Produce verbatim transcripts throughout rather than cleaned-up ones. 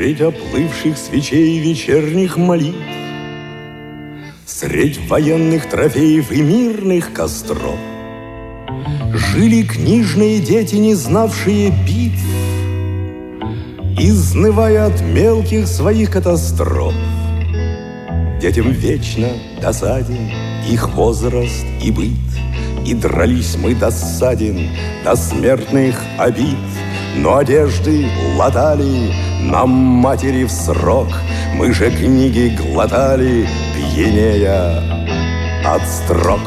Средь оплывших свечей вечерних молитв, средь военных трофеев и мирных костров жили книжные дети, не знавшие битв, изнывая от мелких своих катастроф. Детям вечно досаден их возраст и быт, и дрались мы досаден до смертных обид. Но одежды латали нам матери в срок, мы же книги глотали, пьянея от строк.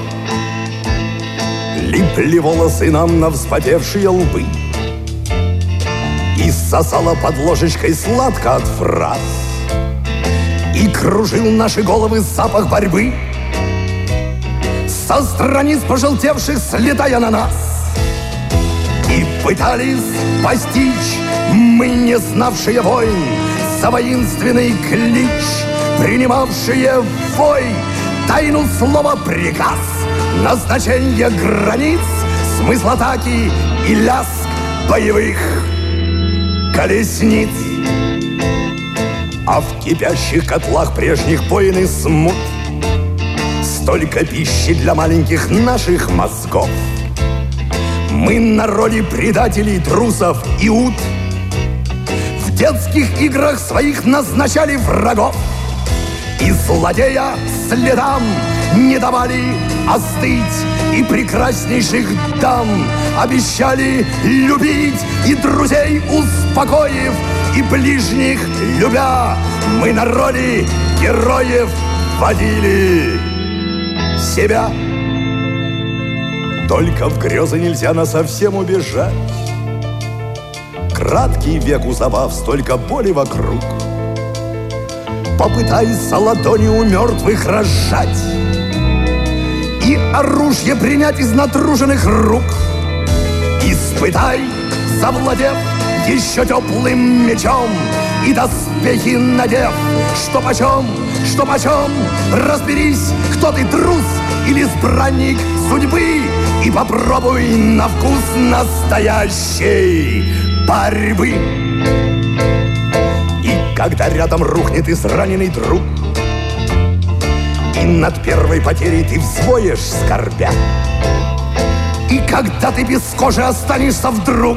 Липли волосы нам на вспотевшие лбы, и сосала под ложечкой сладко от фраз, и кружил наши головы запах борьбы со страниц пожелтевших, слетая на нас. И пытались постичь мы, не знавшие войн, за воинственный клич, принимавшие в бой тайну слова приказ, назначение границ, смысл атаки и лязг боевых колесниц. А в кипящих котлах прежних войн и смут столько пищи для маленьких наших мозгов. Мы на роли предателей, трусов и ут в детских играх своих назначали врагов, и злодея следам не давали остыть, и прекраснейших дам обещали любить, и друзей успокоив, и ближних любя, мы на роли героев водили себя. Только в грезы нельзя насовсем убежать. Краткий век у забав, столько боли вокруг. Попытайся ладонью у мертвых разжать и оружие принять из натруженных рук. Испытай, завладев еще теплым мечом, и доспехи надев, что почем, что почем. Разберись, кто ты, трус или избранник судьбы, и попробуй на вкус настоящей борьбы. И когда рядом рухнет израненный друг, и над первой потерей ты взвоешь, скорбя, и когда ты без кожи останешься вдруг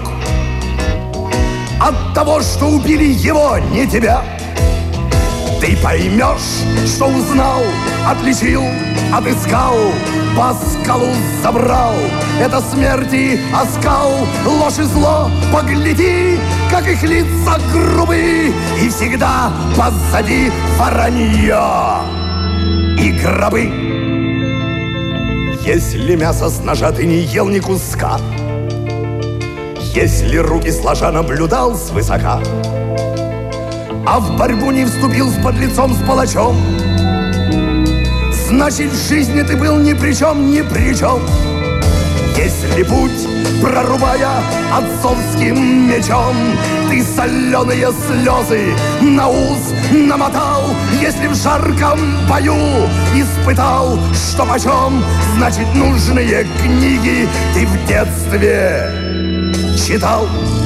от того, что убили его, не тебя, ты поймешь, что узнал, отличил, отыскал, по скалу забрал. Это смерти оскал, ложь и зло, погляди, как их лица грубые, и всегда позади воронье и гробы. Если мясо с ножа ты не ел ни куска, если руки сложа наблюдал свысока, а в борьбу не вступил с подлецом, с палачом, значит, в жизни ты был ни при чем, ни при чем. Если путь, прорубая отцовским мечом, ты соленые слезы на ус намотал, если в жарком бою испытал, что почем, значит, нужные книги ты в детстве читал.